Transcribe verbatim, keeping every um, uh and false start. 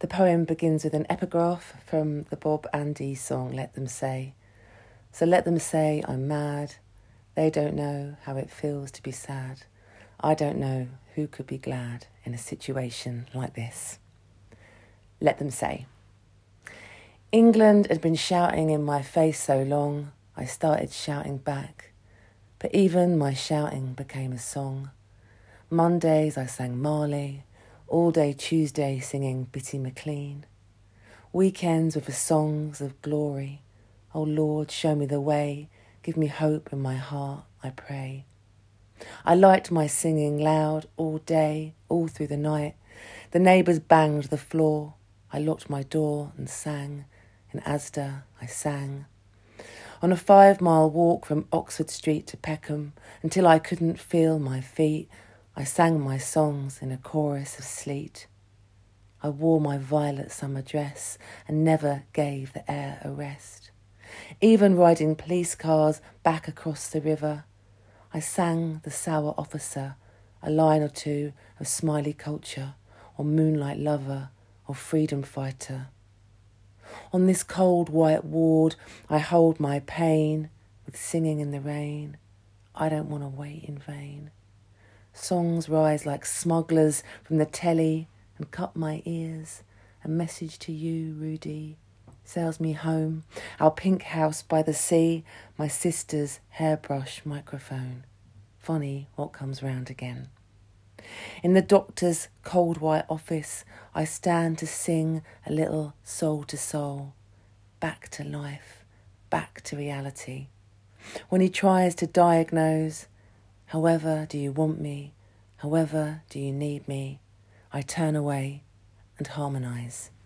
The poem begins with an epigraph from the Bob Andy song Let Them Say. So let them say I'm mad. They don't know how it feels to be sad. I don't know who could be glad in a situation like this. Let them say. England had been shouting in my face so long, I started shouting back. But even my shouting became a song. Mondays I sang Marley, all day Tuesday singing Bitty McLean. Weekends with the songs of glory. Oh Lord, show me the way, give me hope in my heart, I pray. I liked my singing loud all day, all through the night. The neighbours banged the floor. I locked my door and sang. In Asda I sang. On a five-mile walk from Oxford Street to Peckham, until I couldn't feel my feet, I sang my songs in a chorus of sleet. I wore my violet summer dress and never gave the air a rest. Even riding police cars back across the river, I sang the sour officer, a line or two of smiley culture, or moonlight lover, or freedom fighter. On this cold white ward, I hold my pain with singing in the rain. I don't want to wait in vain. Songs rise like smugglers from the telly and cut my ears. A message to you, Rudy, sails me home. Our pink house by the sea, my sister's hairbrush microphone. Funny what comes round again. In the doctor's cold white office, I stand to sing a little soul to soul. Back to life, back to reality. When he tries to diagnose, however do you want me, however do you need me, I turn away and harmonise.